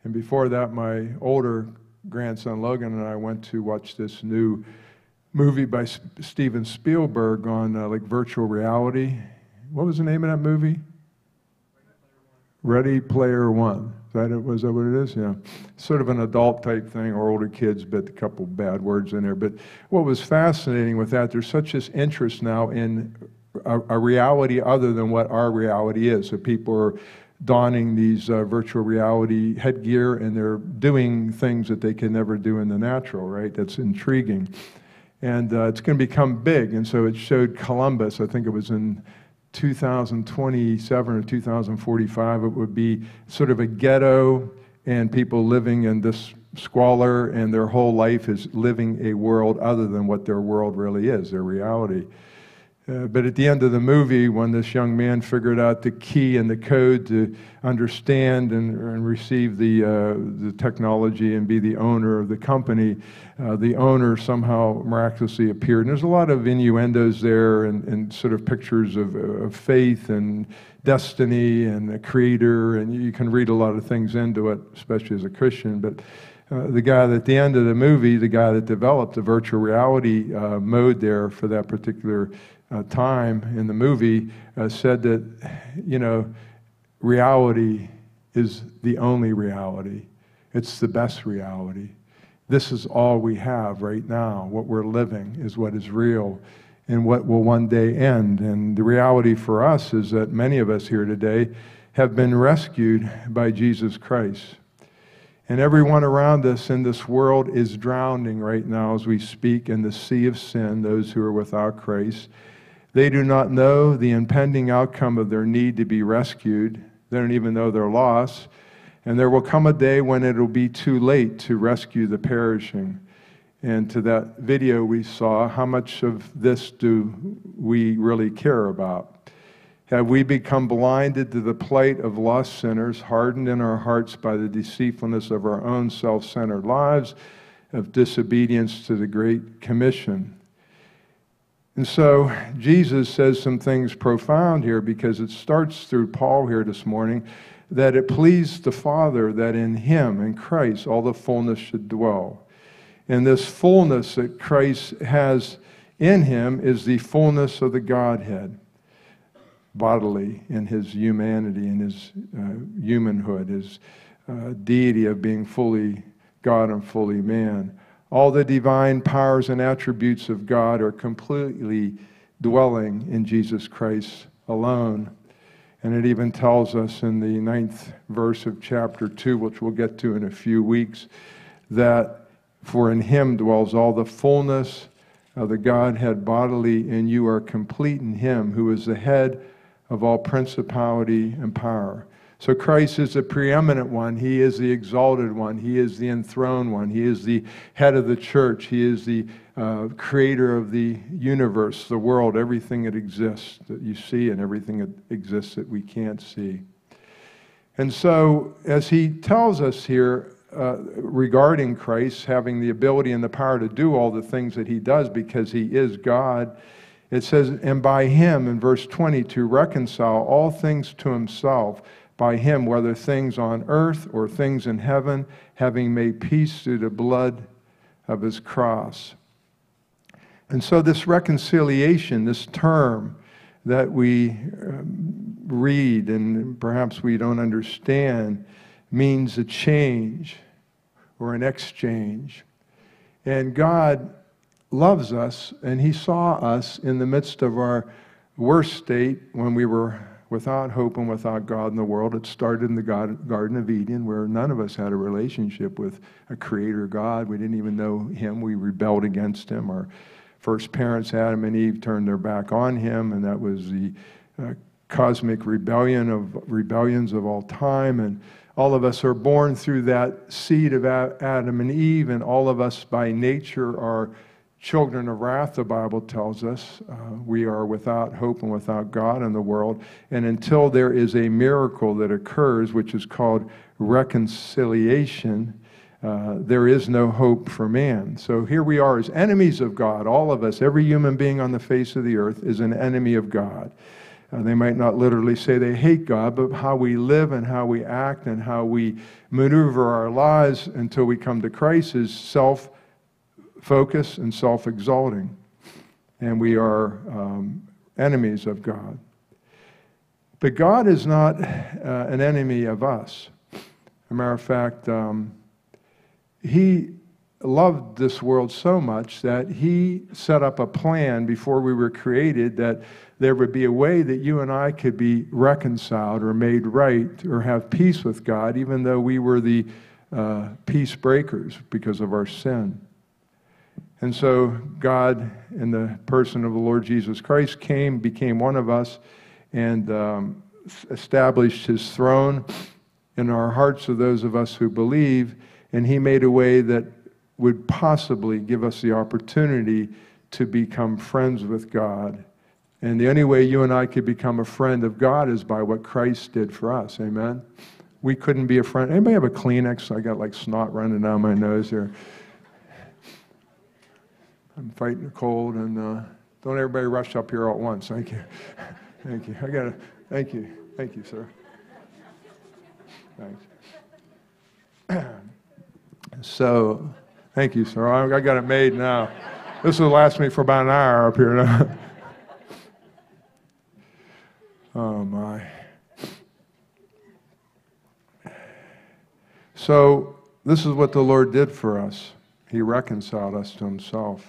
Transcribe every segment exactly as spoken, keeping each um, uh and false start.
And before that, my older grandson Logan and I went to watch this new movie by S- Steven Spielberg on uh, like virtual reality. What was the name of that movie? Ready Player One. Is that it? Was that what it is? Yeah. Sort of an adult type thing, or older kids, but a couple bad words in there. But what was fascinating with that, there's such this interest now in a, a reality other than what our reality is. So people are donning these uh, virtual reality headgear, and they're doing things that they can never do in the natural, right? That's intriguing. And uh, it's going to become big. And so it showed Columbus, I think it was in two thousand twenty-seven or two thousand forty-five, it would be sort of a ghetto and people living in this squalor, and their whole life is living a world other than what their world really is, their reality. Uh, but at the end of the movie, when this young man figured out the key and the code to understand and, and receive the, uh, the technology and be the owner of the company, uh, the owner somehow miraculously appeared. And there's a lot of innuendos there, and, and sort of pictures of, of faith and destiny and a creator, and you can read a lot of things into it, especially as a Christian. But Uh, the guy at the end of the movie, the guy that developed the virtual reality uh, mode there for that particular uh, time in the movie, uh, said that, you know, reality is the only reality. It's the best reality. This is all we have right now. What we're living is what is real and what will one day end. And the reality for us is that many of us here today have been rescued by Jesus Christ. And everyone around us in this world is drowning right now as we speak in the sea of sin, those who are without Christ. They do not know the impending outcome of their need to be rescued. They don't even know they're lost. And there will come a day when it will be too late to rescue the perishing. And to that video we saw, how much of this do we really care about? Have we become blinded to the plight of lost sinners, hardened in our hearts by the deceitfulness of our own self-centered lives, of disobedience to the Great Commission? And so Jesus says some things profound here, because it starts through Paul here this morning, that it pleased the Father that in Him, in Christ, all the fullness should dwell. And this fullness that Christ has in Him is the fullness of the Godhead, bodily in His humanity, in His uh, humanhood, His uh, deity of being fully God and fully man. All the divine powers and attributes of God are completely dwelling in Jesus Christ alone. And it even tells us in the ninth verse of chapter two, which we'll get to in a few weeks, that for in Him dwells all the fullness of the Godhead bodily, and you are complete in Him, who is the head of all principality and power. So Christ is the preeminent one. He is the exalted one. He is the enthroned one. He is the head of the church. He is the uh, creator of the universe, the world, everything that exists that you see and everything that exists that we can't see. And so as he tells us here uh, regarding Christ having the ability and the power to do all the things that He does because He is God, it says, and by Him, in verse twenty, to reconcile all things to Himself, by Him, whether things on earth or things in heaven, having made peace through the blood of His cross. And so this reconciliation, this term that we um, read and perhaps we don't understand, means a change or an exchange. And God loves us, and He saw us in the midst of our worst state when we were without hope and without God in the world. It started in the God, Garden of Eden, where none of us had a relationship with a creator God. We didn't even know Him. We rebelled against Him. Our first parents, Adam and Eve, turned their back on Him, and that was the uh, cosmic rebellion of rebellions of all time. And all of us are born through that seed of Adam and Eve, and all of us by nature are children of wrath, the Bible tells us. Uh, we are without hope and without God in the world. And until there is a miracle that occurs, which is called reconciliation, uh, there is no hope for man. So here we are as enemies of God. All of us, every human being on the face of the earth is an enemy of God. Uh, they might not literally say they hate God, but how we live and how we act and how we maneuver our lives until we come to Christ is self-focused and self-exalting. And we are um, enemies of God. But God is not uh, an enemy of us. As a matter of fact, um, He loved this world so much that He set up a plan before we were created that there would be a way that you and I could be reconciled or made right or have peace with God, even though we were the uh, peace breakers because of our sin. And so God, in the person of the Lord Jesus Christ, came, became one of us, and um, established His throne in our hearts of those of us who believe, and He made a way that would possibly give us the opportunity to become friends with God. And the only way you and I could become a friend of God is by what Christ did for us. Amen? We couldn't be a friend. Anybody have a Kleenex? I got like snot running down my nose here. I'm fighting a cold, and uh, don't everybody rush up here all at once. Thank you. Thank you. I got to, thank you. Thank you, sir. Thanks. So, thank you, sir. I, I got it made now. This will last me for about an hour up here now. Oh, my. So, this is what the Lord did for us. He reconciled us to Himself.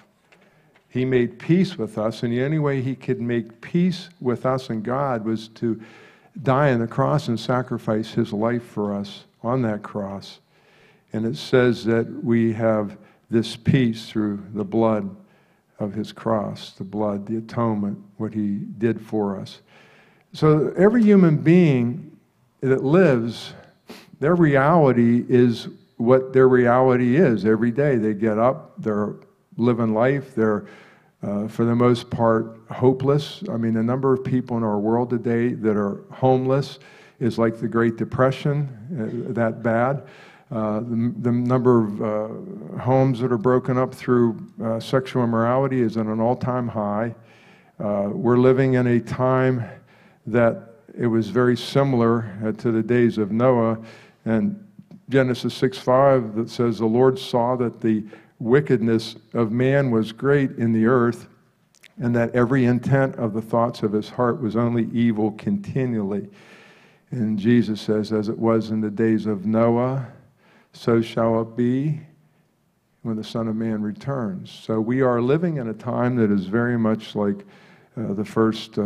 He made peace with us, and the only way He could make peace with us and God was to die on the cross and sacrifice His life for us on that cross. And it says that we have this peace through the blood of His cross, the blood, the atonement, what He did for us. So every human being that lives, their reality is what their reality is every day. They get up, they're living life, they're Uh, for the most part, hopeless. I mean, the number of people in our world today that are homeless is like the Great Depression, uh, that bad. Uh, the, the number of uh, homes that are broken up through uh, sexual immorality is at an all-time high. Uh, we're living in a time that it was very similar uh, to the days of Noah. And Genesis six five that says, the Lord saw that the wickedness of man was great in the earth, and that every intent of the thoughts of his heart was only evil continually. And Jesus says, as it was in the days of Noah, so shall it be when the Son of Man returns. So we are living in a time that is very much like uh, the first uh,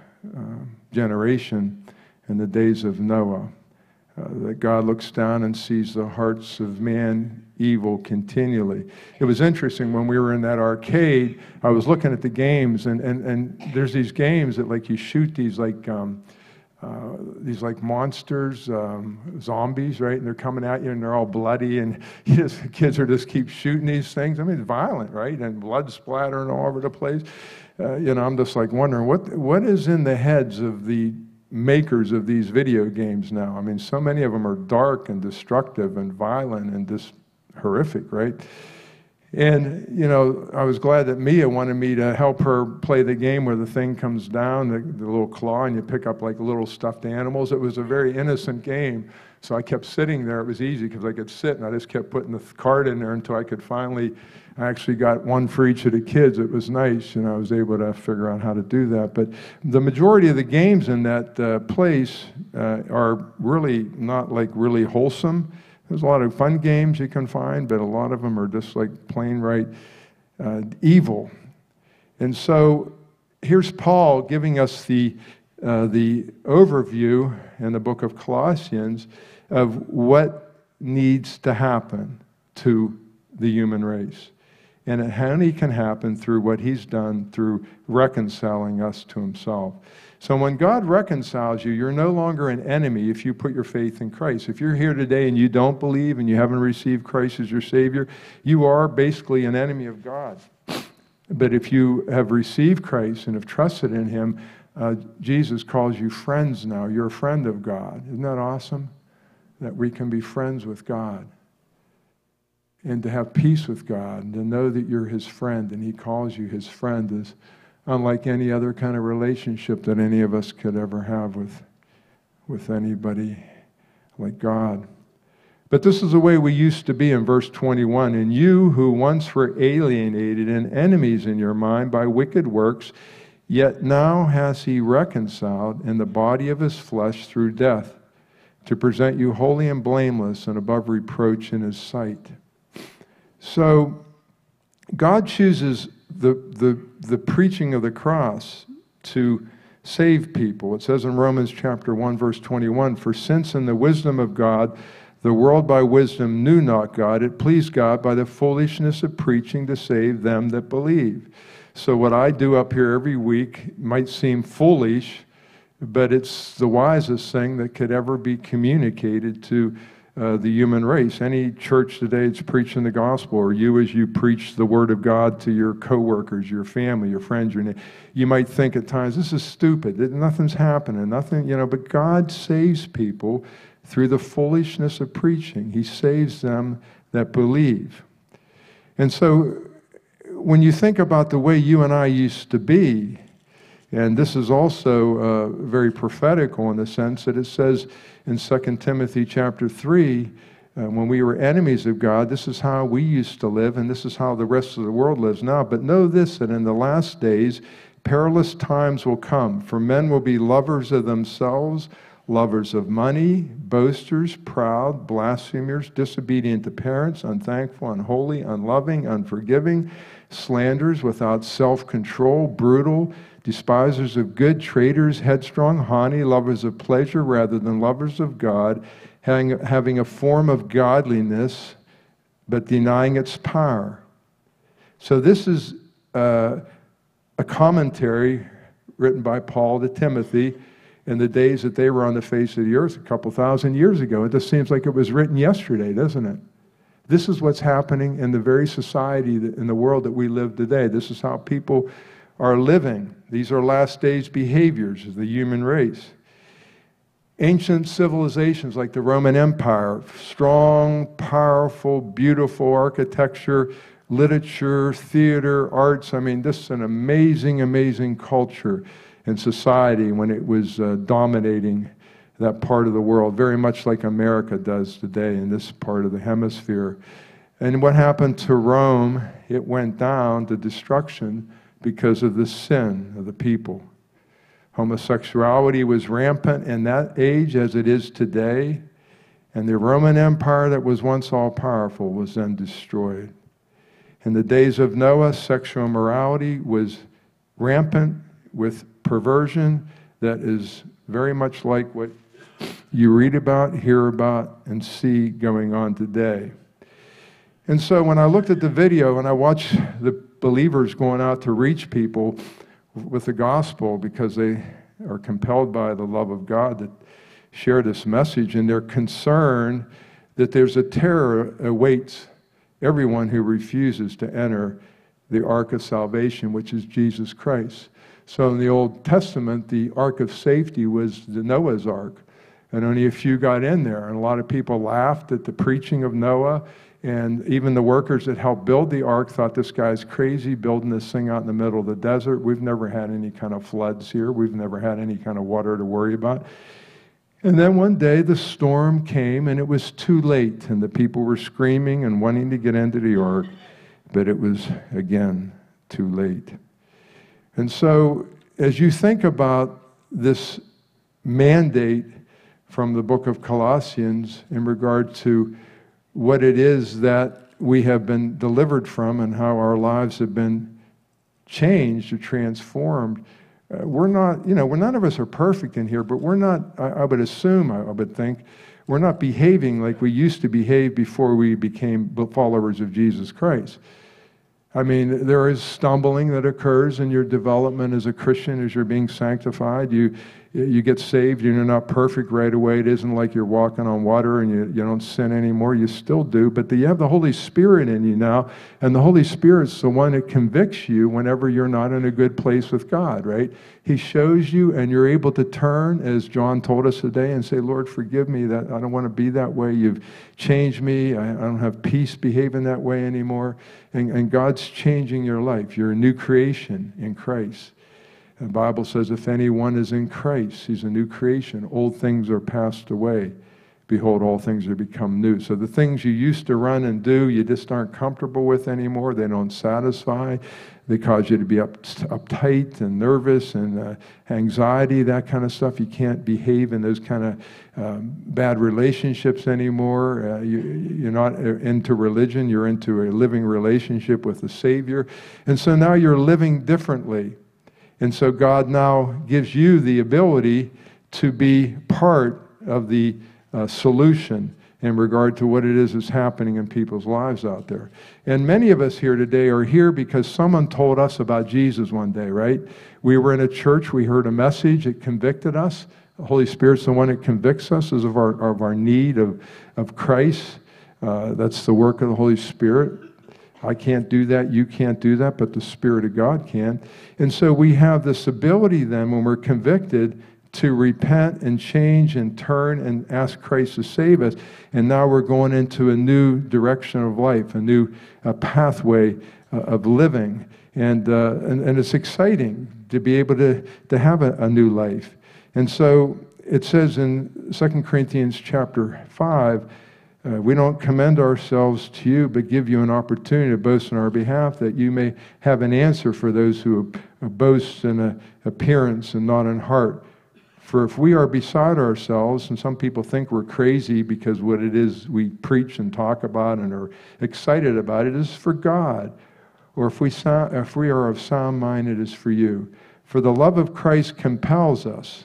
uh, generation in the days of Noah. Uh, that God looks down and sees the hearts of man evil continually. It was interesting when we were in that arcade, I was looking at the games, and, and, and there's these games that like you shoot these like um, uh, these like monsters, um, zombies, right? And they're coming at you and they're all bloody, and you just, the kids are just keep shooting these things. I mean, it's violent, right? And blood splattering all over the place. Uh, you know, I'm just like wondering what what is in the heads of the makers of these video games now. I mean, so many of them are dark and destructive and violent and just horrific, right? And, you know, I was glad that Mia wanted me to help her play the game where the thing comes down, the, the little claw, and you pick up like little stuffed animals. It was a very innocent game. So I kept sitting there. It was easy because I could sit, and I just kept putting the card in there until I could finally, I actually got one for each of the kids. It was nice, and I was able to figure out how to do that. But the majority of the games in that uh, place uh, are really not like really wholesome. There's a lot of fun games you can find, but a lot of them are just like plain right uh, evil. And so here's Paul giving us the uh, the overview in the book of Colossians of what needs to happen to the human race. And it only can happen through what he's done through reconciling us to himself. So when God reconciles you, you're no longer an enemy if you put your faith in Christ. If you're here today and you don't believe and you haven't received Christ as your Savior, you are basically an enemy of God. But if you have received Christ and have trusted in Him, uh, Jesus calls you friends now. You're a friend of God. Isn't that awesome? That we can be friends with God. And to have peace with God, and to know that you're His friend, and He calls you His friend, is unlike any other kind of relationship that any of us could ever have with, with anybody like God. But this is the way we used to be in verse twenty-one. And you who once were alienated and enemies in your mind by wicked works, yet now has he reconciled in the body of his flesh through death, to present you holy and blameless and above reproach in his sight. So God chooses the, the, the preaching of the cross to save people. It says in Romans chapter one, verse twenty-one, for since in the wisdom of God, the world by wisdom knew not God, it pleased God by the foolishness of preaching to save them that believe. So what I do up here every week might seem foolish, but it's the wisest thing that could ever be communicated to uh, the human race. Any church today that's preaching the gospel, or you as you preach the word of God to your coworkers, your family, your friends, your neighbors, you might think at times, this is stupid, nothing's happening, nothing, you know, but God saves people through the foolishness of preaching. He saves them that believe. And so when you think about the way you and I used to be, and this is also uh, very prophetical in the sense that it says in Second Timothy chapter three, uh, when we were enemies of God, this is how we used to live, and this is how the rest of the world lives now. But know this, that in the last days, perilous times will come, for men will be lovers of themselves, lovers of money, boasters, proud, blasphemers, disobedient to parents, unthankful, unholy, unloving, unforgiving, slanderers, without self-control, brutal, despisers of good, traitors, headstrong, haughty, lovers of pleasure rather than lovers of God, having, having a form of godliness, but denying its power. So this is uh, a commentary written by Paul to Timothy in the days that they were on the face of the earth a couple thousand years ago. It just seems like it was written yesterday, doesn't it? This is what's happening in the very society, that, in the world that we live today. This is how people are living. These are last days behaviors of the human race. Ancient civilizations like the Roman Empire, strong, powerful, beautiful architecture, literature, theater, arts. I mean, this is an amazing, amazing culture and society when it was uh, dominating that part of the world, very much like America does today in this part of the hemisphere. And what happened to Rome, it went down to destruction because of the sin of the people. Homosexuality was rampant in that age as it is today, and the Roman Empire that was once all-powerful was then destroyed. In the days of Noah, sexual immorality was rampant with perversion that is very much like what you read about, hear about, and see going on today. And so when I looked at the video and I watched the believers going out to reach people with the gospel because they are compelled by the love of God to share this message, and they're concerned that there's a terror awaits everyone who refuses to enter the ark of salvation, which is Jesus Christ. So in the Old Testament, the ark of safety was the Noah's ark, and only a few got in there. And a lot of people laughed at the preaching of Noah, and even the workers that helped build the ark thought this guy's crazy building this thing out in the middle of the desert. We've never had any kind of floods here. We've never had any kind of water to worry about. And then one day the storm came and it was too late, and the people were screaming and wanting to get into the ark, but it was, again, too late. And so as you think about this mandate from the book of Colossians in regard to what it is that we have been delivered from and how our lives have been changed or transformed, uh, we're not, you know, we're, none of us are perfect in here, but we're not, I, I would assume, I, I would think, we're not behaving like we used to behave before we became followers of Jesus Christ. I mean, there is stumbling that occurs in your development as a Christian as you're being sanctified. You, you get saved and you're not perfect right away. It isn't like you're walking on water and you, you don't sin anymore. You still do, but you have the Holy Spirit in you now, and the Holy Spirit's the one that convicts you whenever you're not in a good place with God, right? He shows you, and you're able to turn, as John told us today, and say, Lord, forgive me. That I don't want to be that way. You've changed me. I, I don't have peace behaving that way anymore. And, and God's changing your life. You're a new creation in Christ. The Bible says, if anyone is in Christ, he's a new creation. Old things are passed away. Behold, all things are become new. So the things you used to run and do, you just aren't comfortable with anymore. They don't satisfy. They cause you to be up, uptight and nervous and uh, anxiety, that kind of stuff. You can't behave in those kind of um, bad relationships anymore. Uh, you, you're not into religion. You're into a living relationship with the Savior. And so now you're living differently. And so God now gives you the ability to be part of the uh, solution in regard to what it is that's happening in people's lives out there. And many of us here today are here because someone told us about Jesus one day, right? We were in a church, we heard a message, it convicted us. The Holy Spirit's the one that convicts us of our, of our need of, of Christ. Uh, that's the work of the Holy Spirit. I can't do that, you can't do that, but the Spirit of God can. And so we have this ability then, when we're convicted, to repent and change and turn and ask Christ to save us. And now we're going into a new direction of life, a new uh, pathway uh, of living. And, uh, and, and it's exciting to be able to, to have a, a new life. And so it says in Second Corinthians chapter five, Uh, we don't commend ourselves to you, but give you an opportunity to boast on our behalf, that you may have an answer for those who boast in a appearance and not in heart. For if we are beside ourselves, and some people think we're crazy because what it is we preach and talk about and are excited about, it is for God. Or if we, sound, if we are of sound mind, it is for you. For the love of Christ compels us.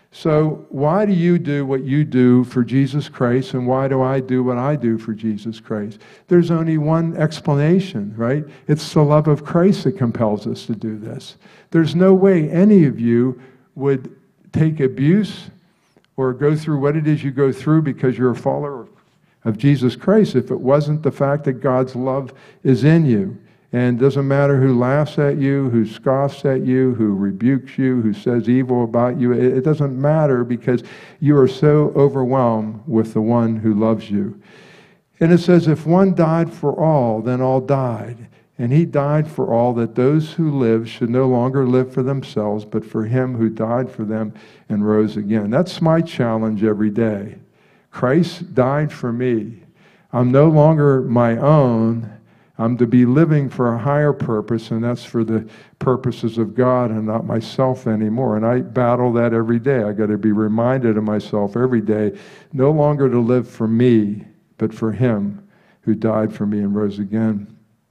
So why do you do what you do for Jesus Christ, and why do I do what I do for Jesus Christ? There's only one explanation, right? It's the love of Christ that compels us to do this. There's no way any of you would take abuse or go through what it is you go through because you're a follower of Jesus Christ if it wasn't the fact that God's love is in you. And it doesn't matter who laughs at you, who scoffs at you, who rebukes you, who says evil about you. It, it doesn't matter because you are so overwhelmed with the one who loves you. And it says, if one died for all, then all died. And he died for all, that those who live should no longer live for themselves, but for him who died for them and rose again. That's my challenge every day. Christ died for me. I'm no longer my own. I'm to be living for a higher purpose, and that's for the purposes of God and not myself anymore. And I battle that every day. I got to be reminded of myself every day, no longer to live for me, but for him who died for me and rose again.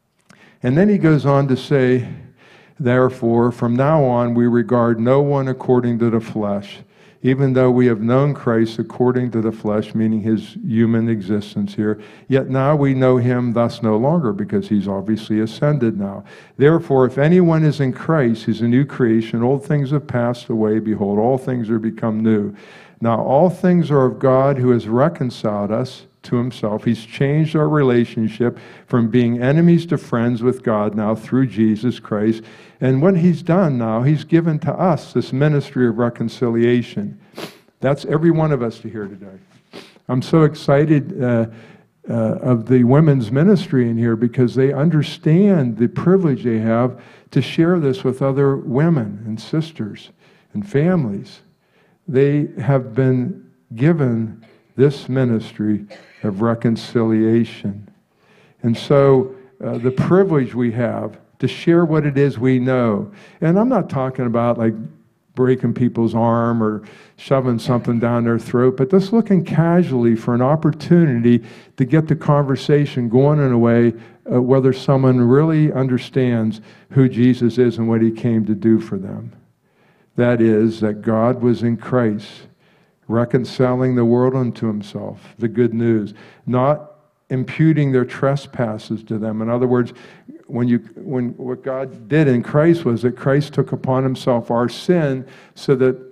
And then he goes on to say, therefore, from now on, we regard no one according to the flesh, even though we have known Christ according to the flesh, meaning his human existence here, yet now we know him thus no longer, because he's obviously ascended now. Therefore, if anyone is in Christ, he's a new creation. Old things have passed away. Behold, all things are become new. Now all things are of God, who has reconciled us to himself. He's changed our relationship from being enemies to friends with God now through Jesus Christ. And what he's done now, he's given to us this ministry of reconciliation. That's every one of us to hear today. I'm so excited uh, uh, of the women's ministry in here, because they understand the privilege they have to share this with other women and sisters and families. They have been given this ministry of reconciliation. And so uh, the privilege we have to share what it is we know. And I'm not talking about like breaking people's arm or shoving something down their throat, but just looking casually for an opportunity to get the conversation going in a way uh, whether someone really understands who Jesus is and what he came to do for them. That is, that God was in Christ, reconciling the world unto himself, the good news, not imputing their trespasses to them. In other words, when you, when what God did in Christ was that Christ took upon himself our sin, so that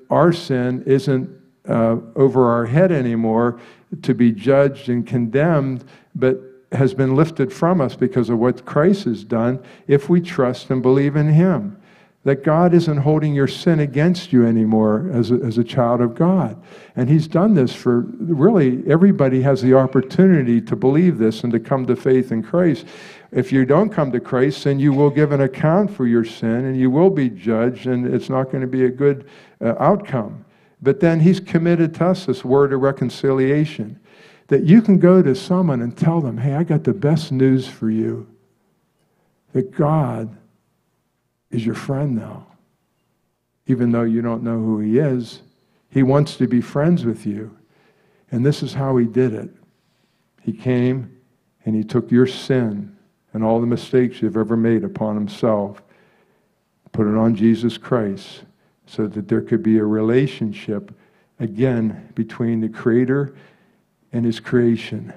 our sin isn't uh, over our head anymore to be judged and condemned, but has been lifted from us because of what Christ has done if we trust and believe in him. That God isn't holding your sin against you anymore as a, as a child of God. And he's done this for, really, everybody has the opportunity to believe this and to come to faith in Christ. If you don't come to Christ, then you will give an account for your sin and you will be judged, and it's not going to be a good uh, outcome. But then he's committed to us this word of reconciliation, that you can go to someone and tell them, hey, I got the best news for you, that God is your friend now. Even though you don't know who he is, he wants to be friends with you. And this is how he did it. He came and he took your sin and all the mistakes you've ever made upon himself, put it on Jesus Christ, so that there could be a relationship again between the Creator and his creation.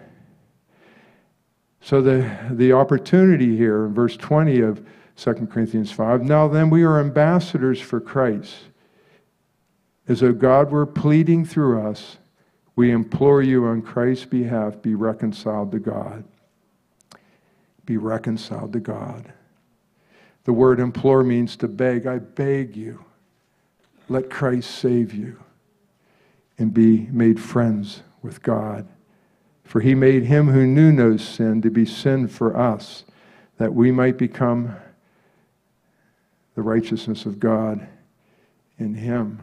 So the, the opportunity here in verse twenty of Second Corinthians five, now then we are ambassadors for Christ. As though God were pleading through us, we implore you on Christ's behalf, be reconciled to God. Be reconciled to God. The word implore means to beg. I beg you, let Christ save you and be made friends with God. For he made him who knew no sin to be sin for us, that we might become the righteousness of God in him.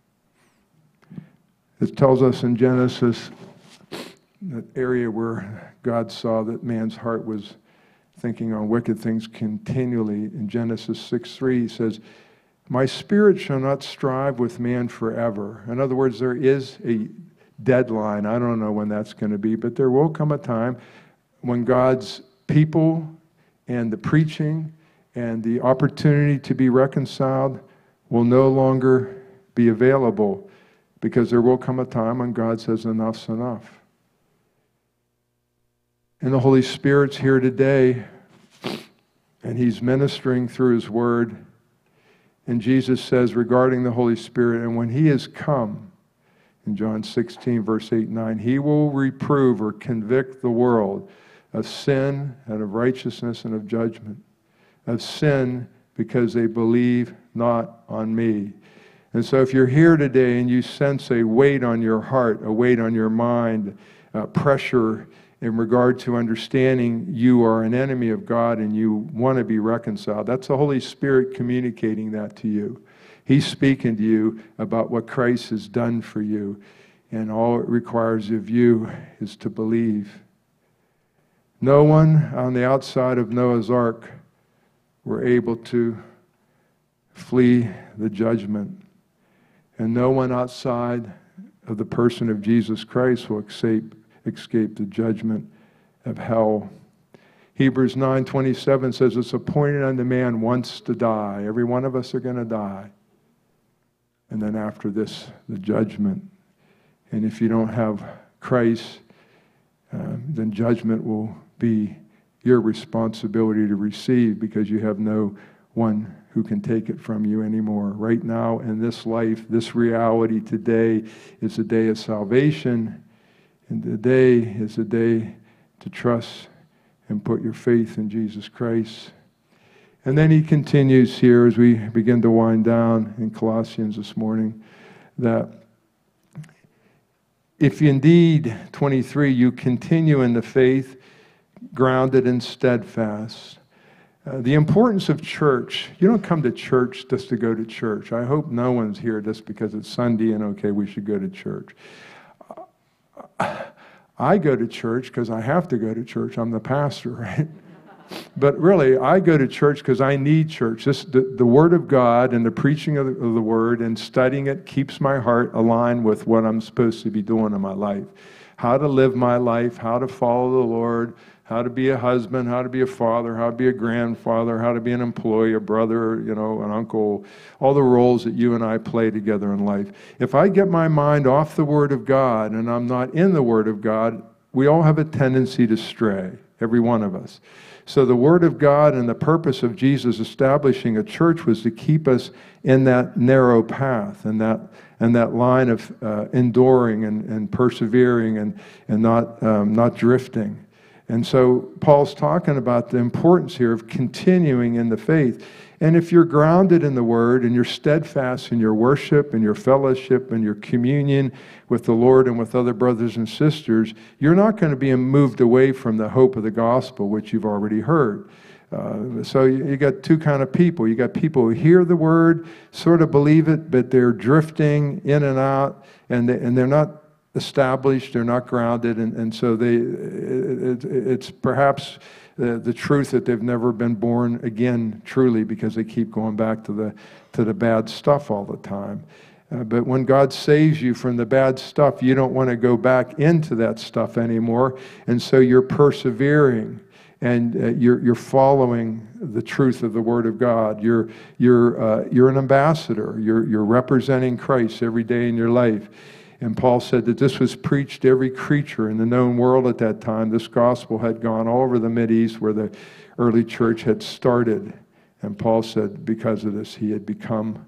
It tells us in Genesis, that area where God saw that man's heart was thinking on wicked things continually. In Genesis six three, he says, my spirit shall not strive with man forever. In other words, there is a deadline. I don't know when that's going to be, but there will come a time when God's people and the preaching and the opportunity to be reconciled will no longer be available, because there will come a time when God says enough's enough. And the Holy Spirit's here today, and he's ministering through his word. And Jesus says regarding the Holy Spirit, and when he has come, in John sixteen, verse eight and nine, he will reprove or convict the world of sin and of righteousness and of judgment. Of sin because they believe not on me. And so if you're here today and you sense a weight on your heart, a weight on your mind, uh, pressure in regard to understanding you are an enemy of God and you want to be reconciled, that's the Holy Spirit communicating that to you. He's speaking to you about what Christ has done for you, and all it requires of you is to believe. No one on the outside of Noah's Ark were able to flee the judgment, and no one outside of the person of Jesus Christ will escape, escape the judgment of hell. Hebrews nine twenty-seven says it's appointed unto man once to die. Every one of us are going to die. And then after this, the judgment. And if you don't have Christ, uh, then judgment will be your responsibility to receive, because you have no one who can take it from you anymore. Right now in this life, this reality today is a day of salvation, and today is a day to trust and put your faith in Jesus Christ. And then he continues here as we begin to wind down in Colossians this morning, that if indeed, twenty-three, you continue in the faith, grounded and steadfast. Uh, the importance of church. You don't come to church just to go to church. I hope no one's here just because it's Sunday and okay, we should go to church. Uh, I go to church because I have to go to church. I'm the pastor, right? But really, I go to church because I need church. This, the, the Word of God and the preaching of the, of the Word and studying it keeps my heart aligned with what I'm supposed to be doing in my life. How to live my life, how to follow the Lord, how to be a husband, how to be a father, how to be a grandfather, how to be an employee, a brother, you know, an uncle, all the roles that you and I play together in life. If I get my mind off the Word of God and I'm not in the Word of God, we all have a tendency to stray. every one of us. So the Word of God and the purpose of Jesus establishing a church was to keep us in that narrow path and that and that line of uh, enduring and, and persevering and, and not, um, not drifting. And so Paul's talking about the importance here of continuing in the faith. And if you're grounded in the Word and you're steadfast in your worship and your fellowship and your communion with the Lord and with other brothers and sisters, you're not going to be moved away from the hope of the gospel, which you've already heard. Uh, so you, you got two kind of people. You got people who hear the Word, sort of believe it, but they're drifting in and out, and, they, and they're not established, they're not grounded, and, and so they, it, it, it's perhaps the, the truth that they've never been born again truly, because they keep going back to the, to the bad stuff all the time. Uh, but when God saves you from the bad stuff, you don't want to go back into that stuff anymore, and so you're persevering. And uh, you're, you're following the truth of the Word of God. You're, you're, uh, you're an ambassador. You're, you're representing Christ every day in your life. And Paul said that this was preached to every creature in the known world at that time. This gospel had gone all over the Mideast where the early church had started. And Paul said because of this, he had become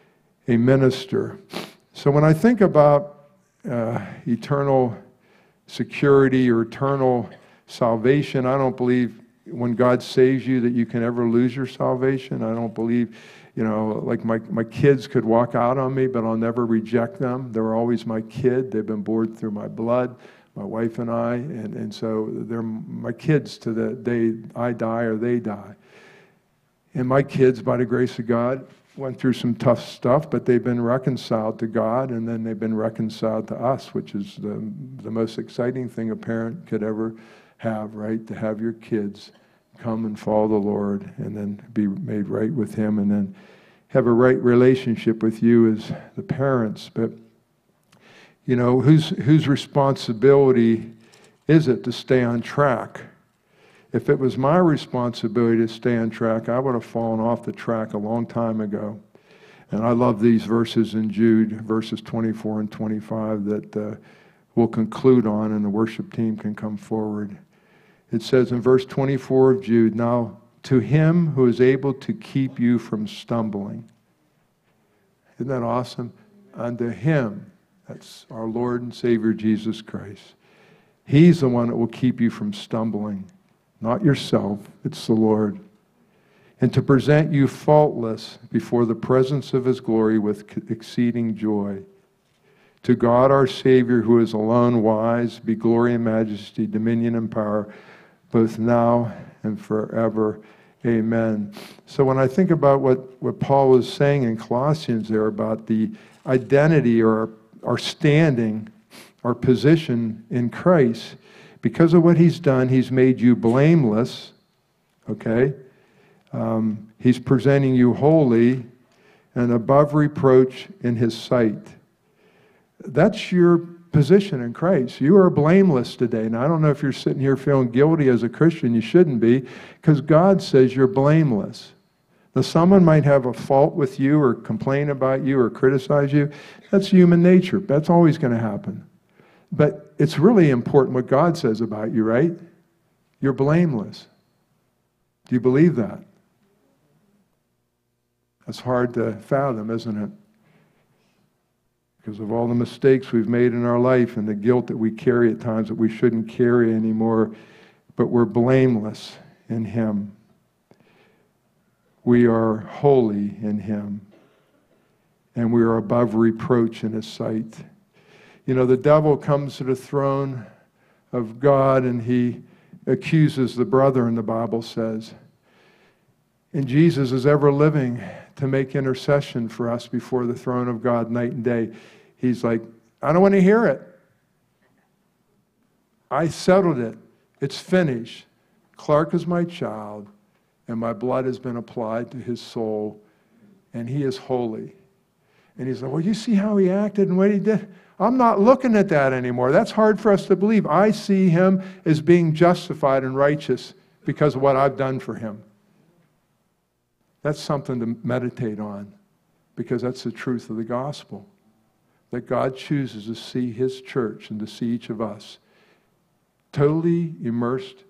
a minister. So when I think about uh, eternal security or eternal salvation, I don't believe when God saves you that you can ever lose your salvation. I don't believe, you know, like my, my kids could walk out on me, but I'll never reject them. They're always my kid. They've been born through my blood, my wife and I, and, and so they're my kids to the day I die or they die. And my kids, by the grace of God, went through some tough stuff, but they've been reconciled to God, and then they've been reconciled to us, which is the, the most exciting thing a parent could ever have, right? To have your kids come and follow the Lord and then be made right with Him and then have a right relationship with you as the parents. But, you know, whose, whose responsibility is it to stay on track? If it was my responsibility to stay on track, I would have fallen off the track a long time ago. And I love these verses in Jude, verses twenty-four and twenty-five that uh, we'll conclude on, and the worship team can come forward. It says in verse twenty-four of Jude, "Now to Him who is able to keep you from stumbling." Isn't that awesome? Unto Him, that's our Lord and Savior Jesus Christ. He's the one that will keep you from stumbling. Not yourself, it's the Lord. And to present you faultless before the presence of His glory with exceeding joy. To God our Savior, who is alone wise, be glory and majesty, dominion and power, both now and forever. Amen. So when I think about what, what Paul was saying in Colossians there about the identity or our, our standing, our position in Christ, because of what He's done, He's made you blameless, okay? Um, he's presenting you holy and above reproach in His sight. That's your position in Christ. You are blameless today. Now, I don't know if you're sitting here feeling guilty as a Christian. You shouldn't be, because God says you're blameless. Now, someone might have a fault with you or complain about you or criticize you. That's human nature. That's always going to happen. But it's really important what God says about you, right? You're blameless. Do you believe that? That's hard to fathom, isn't it? Because of all the mistakes we've made in our life and the guilt that we carry at times that we shouldn't carry anymore, but we're blameless in Him. We are holy in Him, and we are above reproach in His sight. You know, the devil comes to the throne of God and he accuses the brethren, the Bible says. And Jesus is ever living to make intercession for us before the throne of God night and day. He's like, I don't want to hear it. I settled it. It's finished. Clark is my child, and my blood has been applied to his soul, and he is holy. And he's like, well, you see how he acted and what he did? I'm not looking at that anymore. That's hard for us to believe. I see him as being justified and righteous because of what I've done for him. That's something to meditate on, because that's the truth of the gospel. That God chooses to see His church and to see each of us totally immersed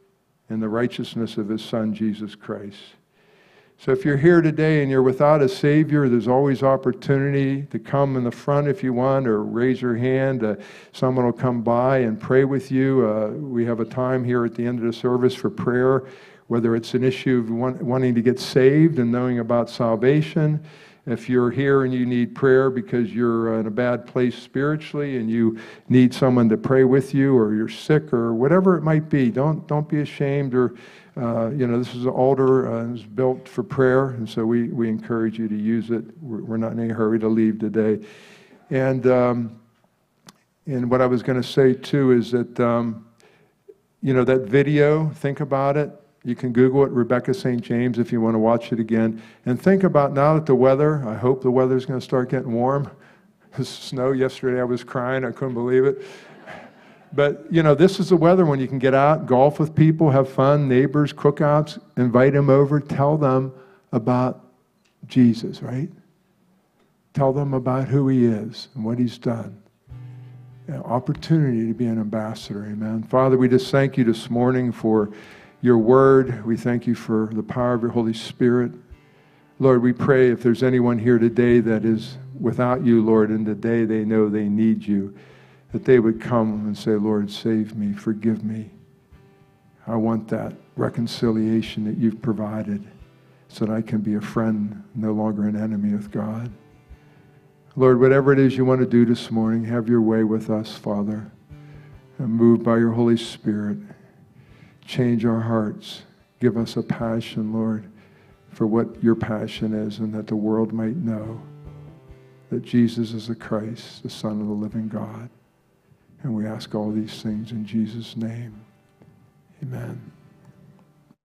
in the righteousness of his Son, Jesus Christ. So if you're here today and you're without a Savior, there's always opportunity to come in the front if you want, or raise your hand. Uh, someone will come by and pray with you. Uh, we have a time here at the end of the service for prayer, whether it's an issue of want, wanting to get saved and knowing about salvation. If you're here and you need prayer because you're in a bad place spiritually and you need someone to pray with you, or you're sick, or whatever it might be, don't don't be ashamed. Or uh, you know, this is an altar uh, is built for prayer, and so we we encourage you to use it. We're, we're not in any hurry to leave today. And um, and what I was going to say too is that um, you know, that video. Think about it. You can Google it, Rebecca Saint James, if you want to watch it again. And think about, now that the weather, I hope the weather's going to start getting warm. The snow yesterday, I was crying. I couldn't believe it. But, you know, this is the weather when you can get out, golf with people, have fun, neighbors, cookouts, invite them over, tell them about Jesus, right? Tell them about who he is and what he's done. You know, opportunity to be an ambassador, amen. Father, we just thank you this morning for your word. We thank you for the power of your Holy Spirit. Lord, we pray if there's anyone here today that is without you, Lord, and today they know they need you, that they would come and say, Lord, save me, forgive me. I want that reconciliation that you've provided so that I can be a friend, no longer an enemy with God. Lord, whatever it is you want to do this morning, have your way with us, Father, and move by your Holy Spirit. Change our hearts. Give us a passion, Lord, for what your passion is, and that the world might know that Jesus is the Christ, the Son of the living God. And we ask all these things in Jesus' name. Amen.